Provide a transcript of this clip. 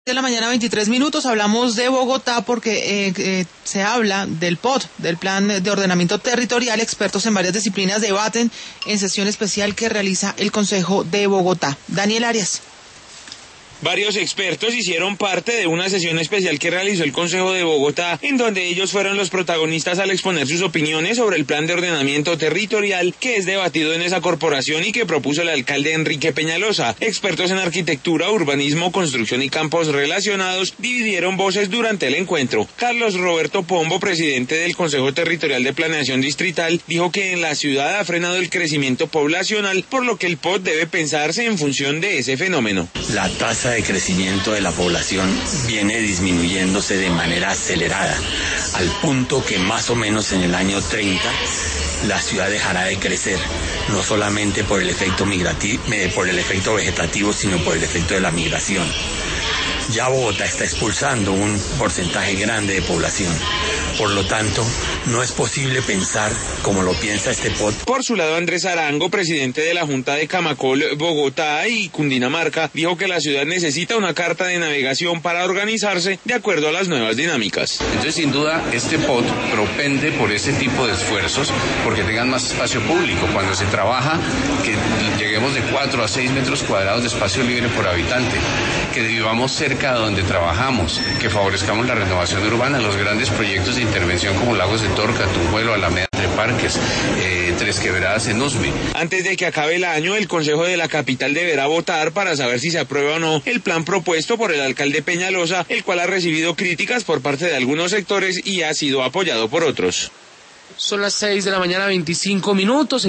De la mañana 23 minutos, hablamos de Bogotá porque se habla del POT, del Plan de Ordenamiento Territorial. Expertos en varias disciplinas debaten en sesión especial que realiza el Consejo de Bogotá. Daniel Arias. Varios expertos hicieron parte de una sesión especial que realizó el Consejo de Bogotá, en donde ellos fueron los protagonistas al exponer sus opiniones sobre el plan de ordenamiento territorial que es debatido en esa corporación y que propuso el alcalde Enrique Peñalosa. Expertos en arquitectura, urbanismo, construcción y campos relacionados dividieron voces durante el encuentro. Carlos Roberto Pombo, presidente del Consejo Territorial de Planeación Distrital, dijo que en la ciudad ha frenado el crecimiento poblacional, por lo que el POT debe pensarse en función de ese fenómeno. La tasa de crecimiento de la población viene disminuyéndose de manera acelerada, al punto que más o menos en el año 30 la ciudad dejará de crecer, no solamente por el efecto vegetativo, sino por el efecto de la migración. Ya Bogotá está expulsando un porcentaje grande de población. Por lo tanto, no es posible pensar como lo piensa este POT. Por su lado, Andrés Arango, presidente de la Junta de Camacol, Bogotá y Cundinamarca, dijo que la ciudad necesita una carta de navegación para organizarse de acuerdo a las nuevas dinámicas. Entonces, sin duda, este POT propende por ese tipo de esfuerzos, porque tengan más espacio público. Cuando se trabaja, que lleguemos de 4 a 6 metros cuadrados de espacio libre por habitante, que vivamos cerca de donde trabajamos, que favorezcamos la renovación urbana, los grandes proyectos de intervención como Lagos de Torca, Tunjuelo, Alameda Entre Parques, Tres Quebradas en Usme. Antes de que acabe el año, el Consejo de la Capital deberá votar para saber si se aprueba o no el plan propuesto por el alcalde Peñalosa, el cual ha recibido críticas por parte de algunos sectores y ha sido apoyado por otros. Son las 6 de la mañana, 25 minutos.